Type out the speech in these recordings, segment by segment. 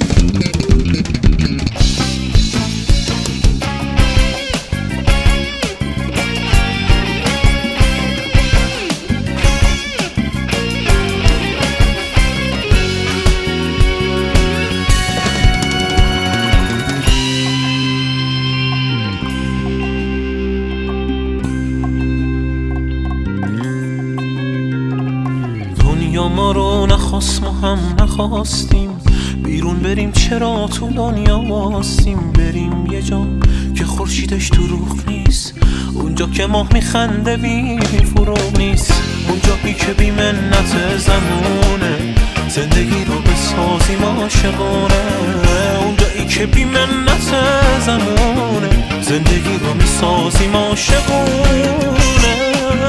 دنیا ما رو نخواست، ما هم نخواستیم بیرون بریم. چرا تو دنیا واستیم؟ بریم یه جا که خورشیدش دروغ نیست، اونجا که ماه میخنده بی فروغ نیست، اونجایی که بی منت زمونه زندگی رو بسازیم عاشقونه، اونجایی که بی منت زمونه زندگی رو میسازیم عاشقونه.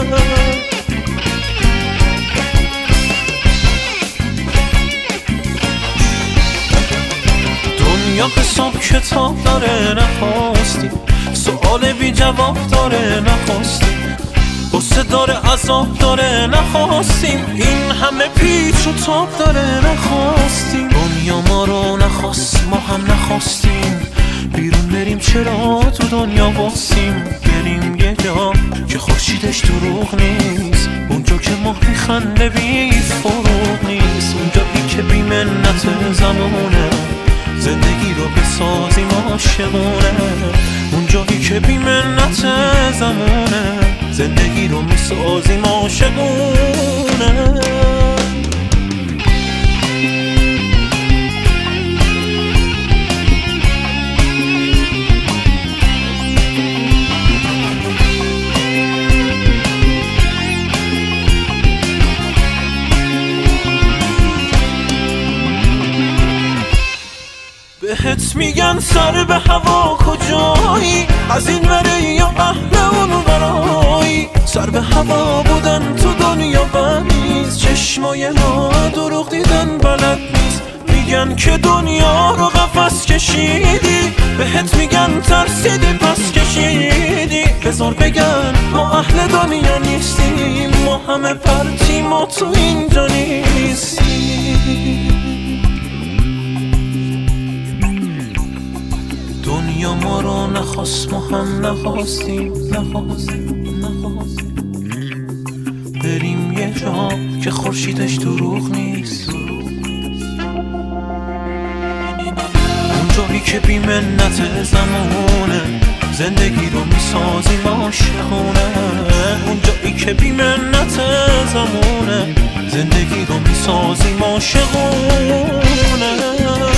دنیا حساب کتاب داره نخواستی، سؤال بی جواب داره نخواستی، غصه داره عذاب داره نخواستیم، این همه پیچ و تاب داره نخواستیم. دنیا ما رو نخواست، ما هم نخواستیم بیرون بریم. چرا تو دنیا واسیم؟ بریم یه جا که خورشیدش دروغ نیست، اونجا که ماه میخنده بی فروغ نیست، اونجایی که بی منت زمونه زندگی رو بسازیم عاشقونه، اونجایی که بی منت زمونه زندگی رو میسازیم عاشقونه. بهت میگن سر به هوا کجایی، از این وره یا اهل اون ورایی، سر به هوا بودن تو دنیا بنیز، چشمای ما دروغ دیدن بلد نیست، میگن که دنیا رو قفس کشیدی، بهت میگن ترسیدی پس کشیدی، بذار بگن ما اهل دنیا نیستیم، ما همه پرتیم ما تو اینجا نیستیم. دنیا ما رو نخواست، ما هم نخواستیم بریم یه جا که خورشیدش دروغ نیست، اونجایی که بی منت زمونه زندگی رو میسازیم عاشقونه، اونجایی که بی منت زمونه زندگی رو میسازیم عاشقونه.